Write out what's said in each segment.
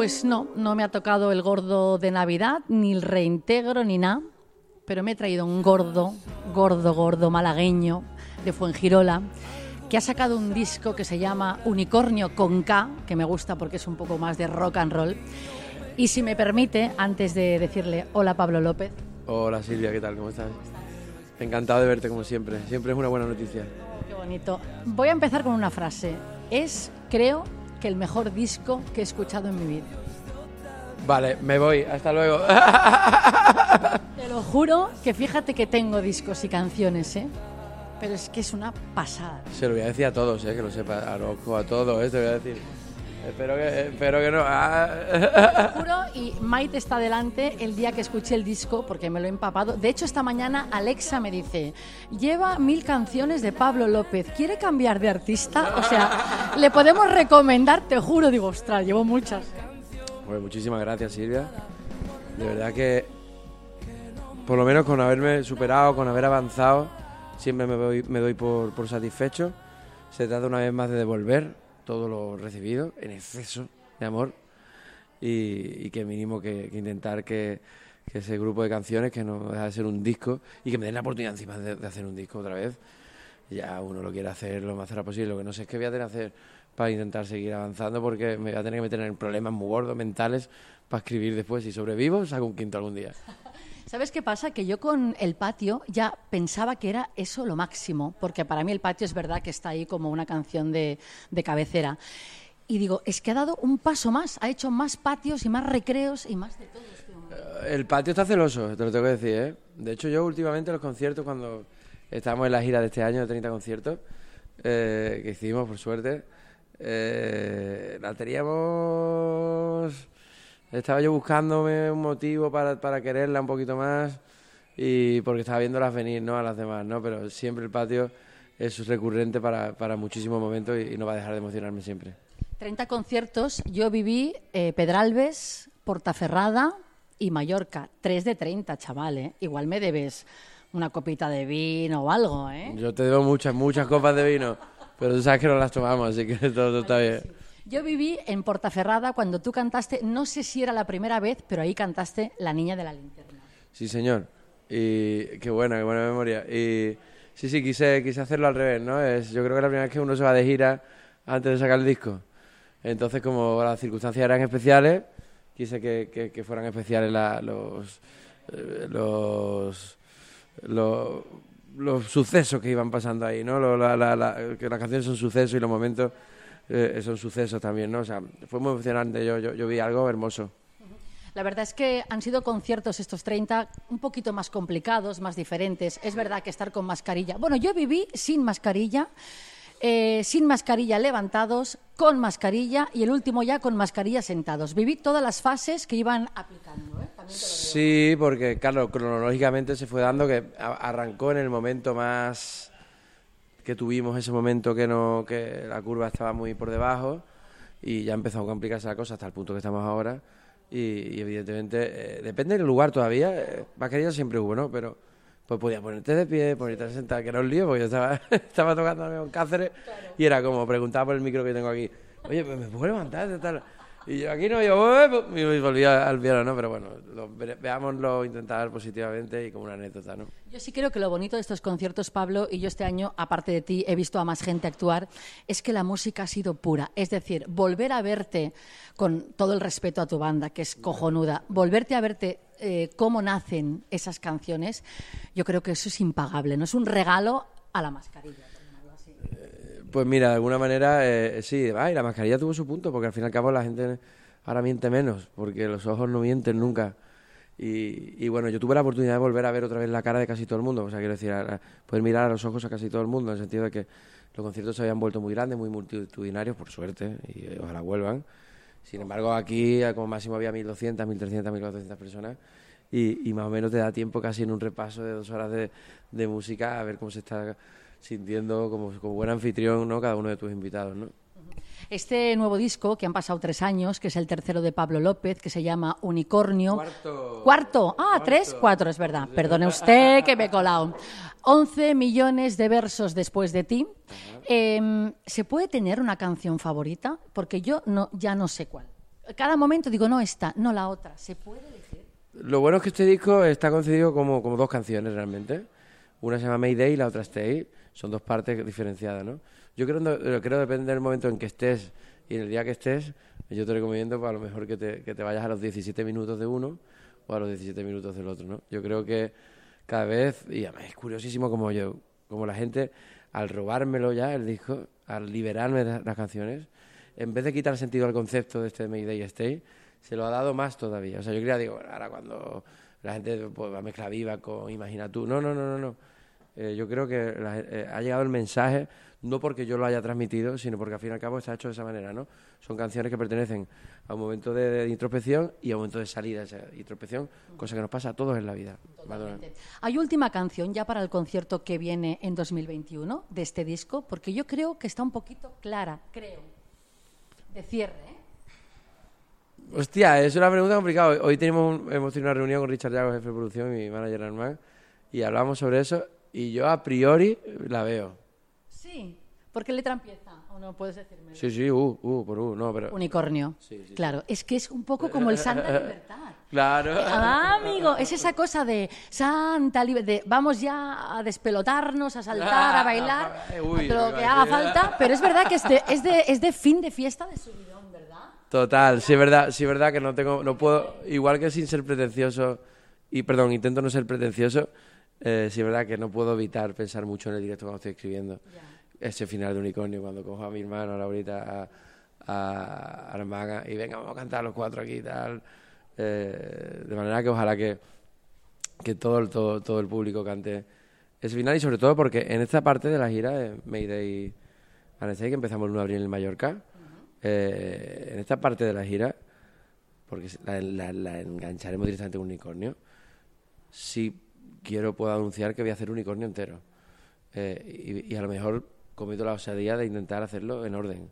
Pues no me ha tocado el gordo de Navidad, ni el reintegro, ni nada, pero me he traído un gordo malagueño de Fuengirola, que ha sacado un disco que se llama Unicornio con K, que me gusta porque es un poco más de rock and roll. Y si me permite, antes de decirle hola Pablo López. Hola Silvia, ¿qué tal? ¿Cómo estás? Encantado de verte como siempre. Siempre es una buena noticia. Qué bonito. Voy a empezar con una frase. Es, creo, que el mejor disco que he escuchado en mi vida. Vale, me voy. Hasta luego. Te lo juro que fíjate que tengo discos y canciones, ¿eh? Pero es que es una pasada. Se lo voy a decir a todos, que lo sepa. A Rocco, a todos, te voy a decir. Espero que no. Te lo juro, y Maite está delante el día que escuché el disco, porque me lo he empapado. De hecho, esta mañana Alexa me dice, lleva 1000 canciones de Pablo López, ¿quiere cambiar de artista? O sea, le podemos recomendar, te juro. Digo, ostras, llevo muchas. Pues muchísimas gracias, Silvia. De verdad que, por lo menos con haberme superado, con haber avanzado, siempre me doy por satisfecho. Se trata una vez más de devolver todo lo recibido en exceso de amor y que mínimo que intentar que ese grupo de canciones, que no deja de ser un disco, y que me den la oportunidad encima de hacer un disco otra vez. Ya uno lo quiere hacer lo más cerca posible. Lo que no sé es qué voy a tener que hacer para intentar seguir avanzando, porque me voy a tener que meter en problemas muy gordos mentales para escribir después. Si sobrevivo, saco un quinto algún día. ¿Sabes qué pasa? Que yo con el patio ya pensaba que era eso lo máximo, porque para mí el patio es verdad que está ahí como una canción de cabecera. Y digo, es que ha dado un paso más, ha hecho más patios y más recreos y más de todo. El patio está celoso, te lo tengo que decir, ¿eh? De hecho, yo últimamente los conciertos, cuando estábamos en la gira de este año de 30 conciertos, que hicimos, por suerte, la teníamos... Estaba yo buscándome un motivo para quererla un poquito más, y porque estaba viéndolas venir, ¿no?, a las demás, ¿no? Pero siempre el patio es recurrente para muchísimos momentos y no va a dejar de emocionarme siempre. 30 conciertos, yo viví Pedralbes, Portaferrada y Mallorca. 3 de 30, chaval, ¿eh? Igual me debes una copita de vino o algo, ¿eh? Yo te debo muchas copas de vino, pero tú sabes que no las tomamos, así que todo está bien. Yo viví en Portaferrada cuando tú cantaste, no sé si era la primera vez, pero ahí cantaste La niña de la linterna. Sí, señor. Y qué buena memoria. Y sí, quise hacerlo al revés, ¿no? Yo creo que la primera vez que uno se va de gira antes de sacar el disco. Entonces, como las circunstancias eran especiales, quise que fueran especiales los sucesos que iban pasando ahí, ¿no? Que las canciones son sucesos y los momentos son sucesos también, ¿no? O sea, fue muy emocionante. Yo vi algo hermoso. La verdad es que han sido conciertos estos 30 un poquito más complicados, más diferentes. Es verdad que estar con mascarilla. Bueno, yo viví sin mascarilla levantados, con mascarilla, y el último ya con mascarilla sentados. Viví todas las fases que iban aplicando, ¿eh? Sí, porque, claro, cronológicamente se fue dando que arrancó en el momento más que tuvimos, ese momento que la curva estaba muy por debajo, y ya empezó a complicarse la cosa hasta el punto que estamos ahora. Y evidentemente, depende del lugar todavía, mascarilla siempre hubo, ¿no? Pero pues podías ponerte de pie, ponerte sentada, que era un lío, porque yo estaba tocando con Cáceres, claro. Y era como, preguntaba por el micro que tengo aquí, oye, ¿me puedo levantar? Tal? Y yo aquí no, y volví al piano, ¿no? Pero bueno, veámoslo, intentar positivamente y como una anécdota, ¿no? Yo sí creo que lo bonito de estos conciertos, Pablo, y yo este año, aparte de ti, he visto a más gente actuar, es que la música ha sido pura. Es decir, volver a verte, con todo el respeto a tu banda, que es cojonuda, volverte a verte cómo nacen esas canciones, yo creo que eso es impagable, ¿no? Es un regalo a la mascarilla. Pues mira, de alguna manera, sí, y la mascarilla tuvo su punto, porque al fin y al cabo la gente ahora miente menos, porque los ojos no mienten nunca. Y bueno, yo tuve la oportunidad de volver a ver otra vez la cara de casi todo el mundo, o sea, quiero decir, poder mirar a los ojos a casi todo el mundo, en el sentido de que los conciertos se habían vuelto muy grandes, muy multitudinarios, por suerte, y ojalá vuelvan. Sin embargo, aquí como máximo había 1.200, 1.300, 1.400 personas, y más o menos te da tiempo casi en un repaso de 2 horas de música a ver cómo se está sintiendo como buen anfitrión, ¿no?, cada uno de tus invitados, ¿no? Este nuevo disco, que han pasado 3 años, que es el tercero de Pablo López, que se llama Unicornio. ¡Cuarto! Ah, 3, 4, es verdad. Perdone usted que me he colado. 11 millones de versos después de ti. ¿Se puede tener una canción favorita? Porque yo ya no sé cuál. cada momento digo, no esta, no la otra. ¿Se puede elegir? Lo bueno es que este disco está concebido como dos canciones realmente. Una se llama Mayday y la otra Stay. Son dos partes diferenciadas, ¿no? Yo creo depende del momento en que estés y en el día que estés, yo te recomiendo pues, a lo mejor que te vayas a los 17 minutos de uno o a los 17 minutos del otro, ¿no? Yo creo que cada vez, y además es curiosísimo como la gente, al robármelo ya el disco, al liberarme de las canciones, en vez de quitar sentido al concepto de este Mayday Stay, se lo ha dado más todavía. O sea, yo creía, digo, ahora cuando la gente pues, va a mezclar viva con Imagina tú. No. Yo creo que ha llegado el mensaje, no porque yo lo haya transmitido, sino porque al fin y al cabo está hecho de esa manera, ¿no? Son canciones que pertenecen a un momento de introspección y a un momento de salida de esa introspección, cosa que nos pasa a todos en la vida. Totalmente. Hay última canción ya para el concierto que viene en 2021 de este disco, porque yo creo que está un poquito clara, de cierre, ¿eh? Hostia, es una pregunta complicada. Hoy hemos tenido una reunión con Richard Llago, jefe de producción, y mi manager Armand, y hablamos sobre eso, y yo a priori la veo. Sí, ¿por qué letra empieza? ¿O no puedes decirme? Sí, por no, pero... Unicornio. Sí, claro, es que es un poco como el Santa Libertad. Claro. Amigo, es esa cosa de Santa Libertad, vamos ya a despelotarnos, a saltar, a bailar, lo que haga falta, pero es verdad que es de fin de fiesta de subidón, ¿verdad? Total, sí es verdad que no puedo, igual que sin ser pretencioso, intento no ser pretencioso, sí es verdad que no puedo evitar pensar mucho en el directo cuando estoy escribiendo. Yeah. Ese final de Unicornio, cuando cojo a mi hermano, a Laurita, a Armand, y venga, vamos a cantar los cuatro aquí y tal. De manera que ojalá que todo el público cante ese final, y sobre todo porque en esta parte de la gira de Mayday and Stay, que empezamos el 1 de abril en Mallorca, en esta parte de la gira, porque la engancharemos directamente a Unicornio, sí puedo anunciar que voy a hacer Unicornio entero, y a lo mejor cometo la osadía de intentar hacerlo en orden,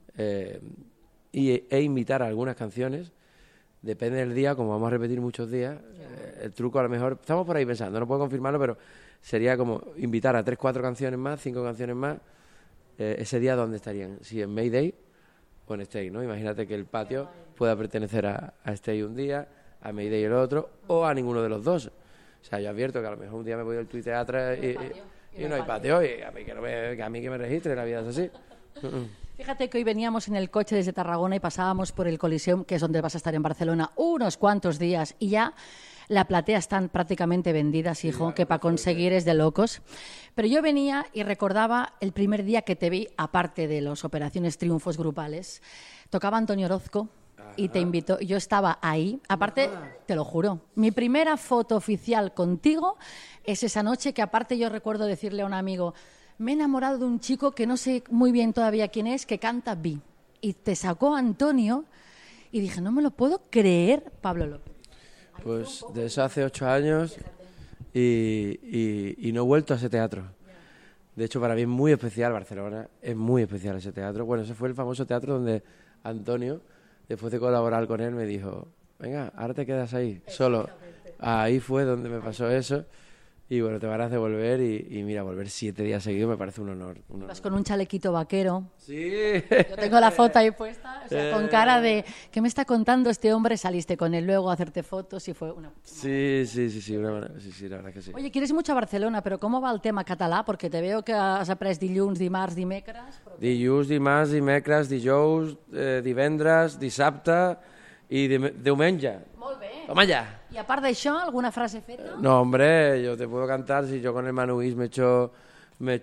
e invitar a algunas canciones. Depende del día, como vamos a repetir muchos días, el truco a lo mejor, estamos por ahí pensando, no puedo confirmarlo, pero sería como invitar a 3, 4 canciones más, 5 canciones más, ese día ¿dónde estarían? Si en Mayday o en Stay, ¿no? Imagínate que el patio pueda pertenecer a Stay un día, a Mayday el otro, o a ninguno de los dos. O sea, yo advierto que a lo mejor un día me voy al Tuiteatro y no hay patio, y a mí que me registre, la vida es así. Fíjate que hoy veníamos en el coche desde Tarragona y pasábamos por el Coliseum, que es donde vas a estar en Barcelona, unos cuantos días, y ya la platea están prácticamente vendidas, hijo, que para conseguir es de locos. Pero yo venía y recordaba el primer día que te vi, aparte de las operaciones triunfos grupales, tocaba Antonio Orozco y te invitó, yo estaba ahí, aparte, te lo juro, mi primera foto oficial contigo es esa noche que aparte yo recuerdo decirle a un amigo, me he enamorado de un chico que no sé muy bien todavía quién es, que canta Vi. Y te sacó Antonio y dije, no me lo puedo creer, Pablo López. Pues de eso hace 8 años y no he vuelto a ese teatro. De hecho, para mí es muy especial Barcelona, es muy especial ese teatro. Bueno, ese fue el famoso teatro donde Antonio, después de colaborar con él, me dijo, venga, ahora te quedas ahí, solo. Ahí fue donde me pasó eso. Y bueno, te van a volver y mira, volver 7 días seguidos me parece un honor. Vas con un chalequito vaquero. Sí. Yo tengo la foto ahí puesta, o sea, con cara de ¿qué me está contando este hombre? Saliste con él luego a hacerte fotos y fue una... Sí, la verdad que sí. Oye, quieres mucho a Barcelona, pero ¿cómo va el tema català? Porque te veo que has après dilluns, dimarts, dimecres... Dilluns, dimarts, dimecres, dijous, divendres, dissabte i diumenge. Molt bé. Toma ya. Y aparte d'això, alguna frase feta? No, hombre, yo te puedo cantar si yo con el Manuís me he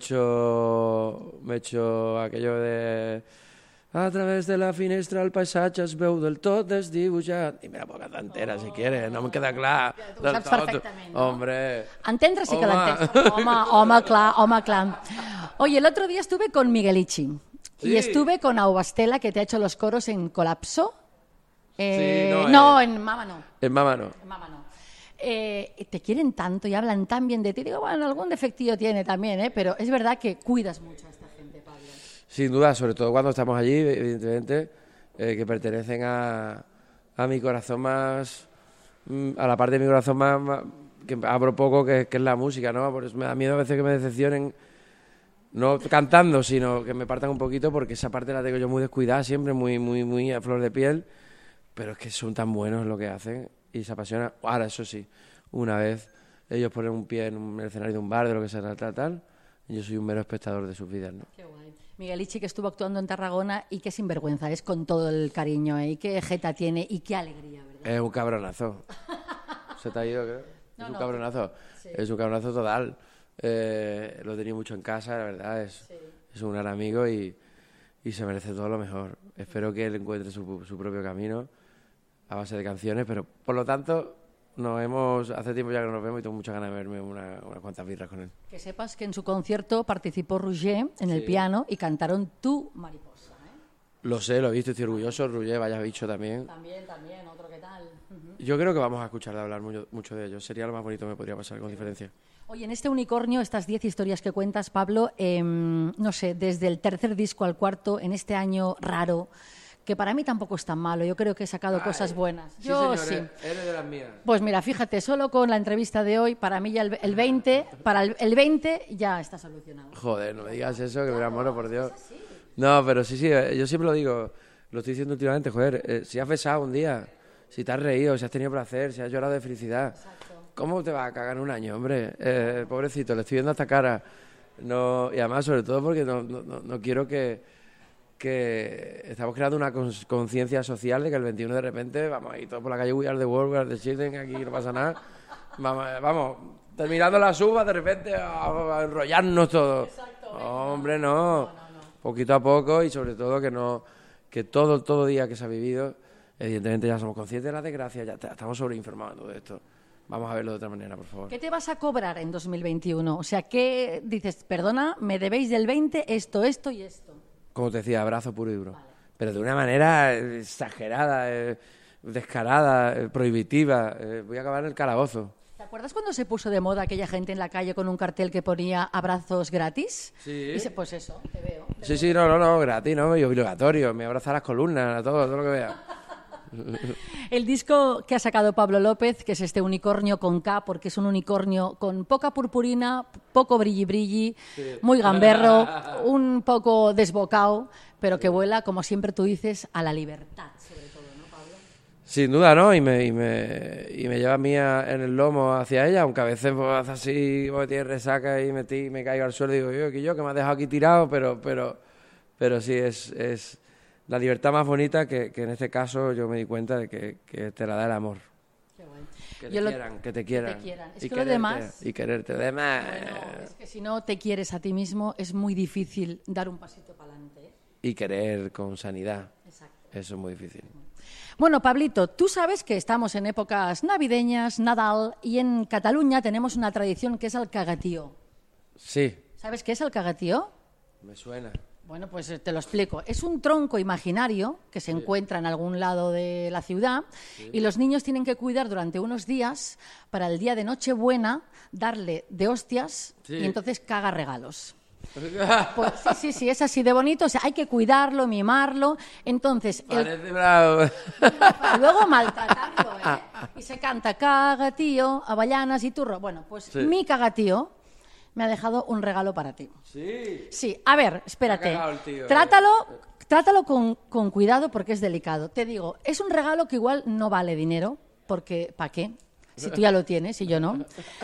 hecho aquello de a través de la finestra el paisatge es veu del tot desdibuixat, i me la puedo cantar entera si quieres, no me queda clar. Ja, tu ho saps perfectament, ¿no? Hombre. Entendre sí que l'entens. Home, clar. Oye, el otro día estuve con Miguelichi y estuve con Aubastela, que te ha hecho los coros en Colapso. En Mama no. En Mama no. Te quieren tanto y hablan tan bien de ti. Digo, bueno, algún defectillo tiene también, pero es verdad que cuidas mucho a esta gente, Pablo. Sin duda, sobre todo cuando estamos allí, evidentemente, que pertenecen a mi corazón más, a la parte de mi corazón más que abro poco, que es la música, ¿no? Por eso me da miedo a veces que me decepcionen, no cantando, sino que me partan un poquito, porque esa parte la tengo yo muy descuidada siempre, muy a flor de piel. pero es que son tan buenos en lo que hacen y se apasionan. Ahora, eso sí, una vez ellos ponen un pie en el escenario de un bar, de lo que sea, tal, y yo soy un mero espectador de sus vidas, ¿no? Qué guay. Miguel Ichi, que estuvo actuando en Tarragona y qué sinvergüenza es con todo el cariño, ¿eh? Y qué jeta tiene y qué alegría, ¿verdad? Es un cabronazo. ¿Se te ha ido, creo? Es un cabronazo. Sí. Es un cabronazo total. Lo he tenido mucho en casa, la verdad. Es un gran amigo y se merece todo lo mejor. Espero que él encuentre su propio camino a base de canciones, pero por lo tanto hace tiempo ya que no nos vemos y tengo muchas ganas de verme unas cuantas birras con él. Que sepas que en su concierto participó Roger en el piano y cantaron Tu Mariposa, ¿eh? Lo sé, lo he visto, estoy orgulloso. Roger, vaya bicho también. También, otro que tal. Yo creo que vamos a escuchar de hablar mucho de ellos. Sería lo más bonito que me podría pasar, con diferencia. Oye, en este unicornio, estas 10 historias que cuentas, Pablo, no sé, desde el tercer disco al cuarto, en este año raro, que para mí tampoco es tan malo, yo creo que he sacado cosas buenas. Sí, yo señor, eres de las mías. Pues mira, fíjate, solo con la entrevista de hoy, para mí ya el 20, para el 20 ya está solucionado. Joder, no me digas eso, que me muero, por Dios. No, pero sí, yo siempre lo digo, lo estoy diciendo últimamente, joder, si has besado un día, si te has reído, si has tenido placer, si has llorado de felicidad, exacto. ¿Cómo te vas a cagar en un año, hombre? Pobrecito, le estoy viendo esta cara. No, y además, sobre todo, porque no quiero que estamos creando una conciencia social de que el 21 de repente vamos a ir todos por la calle, we are the world, we are the children, aquí no pasa nada. Vamos terminando las uvas, de repente a enrollarnos todos. Hombre, no. Poquito a poco y sobre todo que todo día que se ha vivido, evidentemente ya somos conscientes de la desgracia, ya estamos sobreinformados de esto. Vamos a verlo de otra manera, por favor. ¿Qué te vas a cobrar en 2021? O sea, ¿qué dices? Perdona, me debéis del 20 esto y esto. Como te decía, abrazo puro y duro. Vale. Pero de una manera exagerada, descarada, prohibitiva. Voy a acabar en el calabozo. ¿Te acuerdas cuando se puso de moda aquella gente en la calle con un cartel que ponía abrazos gratis? Sí. Pues eso, te veo. Sí, no, gratis, ¿no? Y obligatorio. Me abraza las columnas, a todo lo que vea. El disco que ha sacado Pablo López, que es este unicornio con K, porque es un unicornio con poca purpurina, poco brilli, sí. Muy gamberro, un poco desbocado, pero que vuela, como siempre tú dices, a la libertad, sobre todo, ¿no, Pablo? Sin duda, ¿no? Y me lleva a mí en el lomo hacia ella, aunque a veces pues, hace así, pues, tiene resaca y me caigo al suelo y digo, que me has dejado aquí tirado, pero sí, es la libertad más bonita que en este caso yo me di cuenta de que te la da el amor. Qué bueno. Que te quieran. Es que lo demás... Y quererte. Demás. Bueno, es que si no te quieres a ti mismo es muy difícil dar un pasito para adelante. Y querer con sanidad. Exacto. Eso es muy difícil. Bueno, Pablito, tú sabes que estamos en épocas navideñas, Nadal, y en Cataluña tenemos una tradición que es el cagatío. Sí. ¿Sabes qué es el cagatío? Me suena. Bueno, pues te lo explico. Es un tronco imaginario que se encuentra en algún lado de la ciudad y los niños tienen que cuidar durante unos días para el día de Nochebuena darle de hostias y entonces caga regalos. Pues sí, es así de bonito. O sea, hay que cuidarlo, mimarlo. Entonces, parece bravo. Para luego maltratarlo, ¿eh? Y se canta cagatío, avellanas y turro. Bueno, pues mi cagatío me ha dejado un regalo para ti. Sí. Sí, a ver, espérate. Tío, Trátalo con cuidado porque es delicado. Te digo, es un regalo que igual no vale dinero, porque ¿para qué? Si tú ya lo tienes y yo no.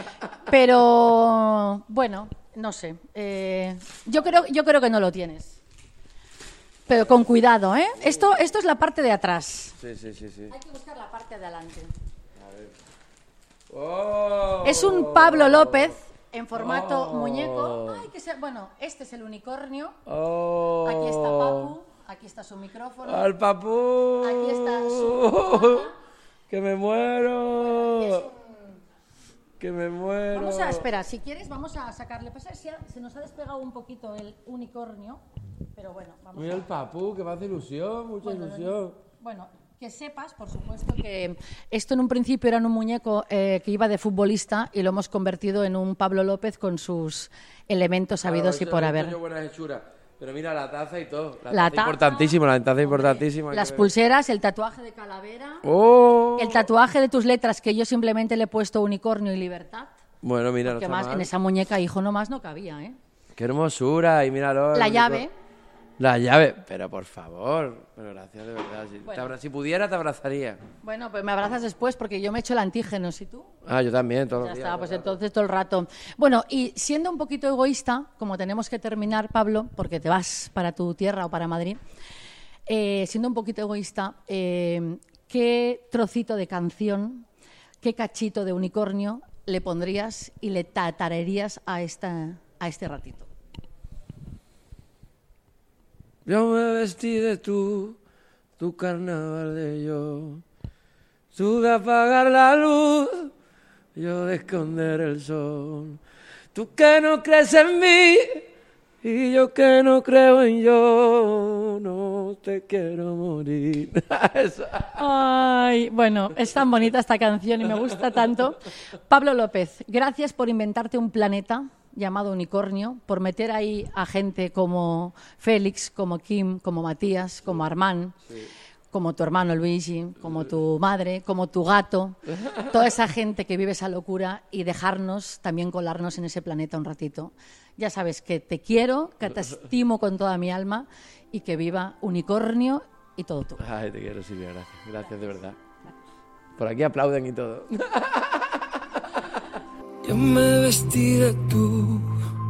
Pero, bueno, no sé. Yo creo que no lo tienes. Pero con cuidado, ¿eh? Esto es la parte de atrás. Sí. Hay que buscar la parte de adelante. A ver. ¡Oh! Es un Pablo López en formato muñeco. Ay, bueno, este es el unicornio. Oh. Aquí está Papu. Aquí está su micrófono. ¡Al Papu! Aquí está su... ¡Que me muero! ¡Que me muero! Vamos a esperar, si quieres, vamos a sacarle. Pues se nos ha despegado un poquito el unicornio, pero bueno, vamos. Mira el Papu, que me hace ilusión, mucha ilusión. Bueno, que sepas, por supuesto, que esto en un principio era un muñeco que iba de futbolista y lo hemos convertido en un Pablo López con sus elementos habidos y por haber. Buenas hechuras. Pero mira, la taza y todo. La taza importantísima. Las pulseras, el tatuaje de calavera, ¡oh! El tatuaje de tus letras, que yo simplemente le he puesto unicornio y libertad. Bueno, mira, porque más en esa muñeca, hijo, nomás no cabía, ¿eh? ¡Qué hermosura! Y míralo. La llave. La llave, pero por favor, pero gracias de verdad. Si, Bueno. si pudiera te abrazaría. Bueno, pues me abrazas después porque yo me echo el antígeno, ¿y tú? Ah, yo también, todos Ya los días. está, pues entonces todo el rato. Bueno, y siendo un poquito egoísta, como tenemos que terminar, Pablo, porque te vas para tu tierra o para Madrid, siendo un poquito egoísta, ¿qué trocito de canción, qué cachito de unicornio le pondrías y le tatarerías a este ratito? Yo me vestí de tu carnaval de yo. Tú de apagar la luz, yo de esconder el sol. Tú que no crees en mí y yo que no creo en yo. No te quiero morir. Eso. Ay, bueno, es tan bonita esta canción y me gusta tanto. Pablo López, gracias por inventarte un planeta llamado Unicornio, por meter ahí a gente como Félix, como Kim, como Matías, como Armán, como tu hermano Luigi, como tu madre, como tu gato, toda esa gente que vive esa locura y dejarnos también colarnos en ese planeta un ratito. Ya sabes que te quiero, que te estimo con toda mi alma y que viva Unicornio y todo tú. Ay, te quiero, Silvia, gracias. Gracias de verdad. Por aquí aplauden y todo. Yo me vestí de tu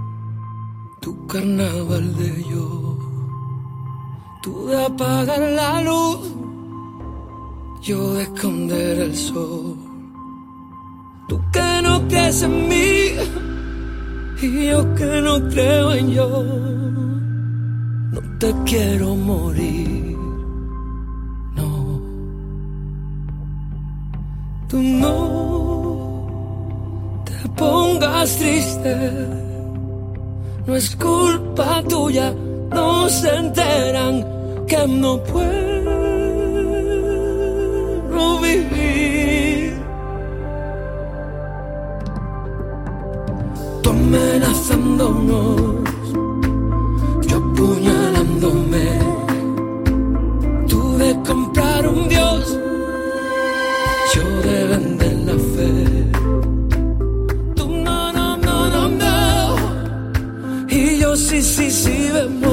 carnaval de yo. Tú de apagar la luz, yo de esconder el sol. Tú que no crees en mí y yo que no creo en yo. No te quiero morir, no. Tú no te pongas triste, no es culpa tuya, no se enteran que no puedo vivir. Tú amenazándonos, yo apuñalándome, tú de comprar un Dios, yo de vender la fe. Tú no, y yo sí, vemos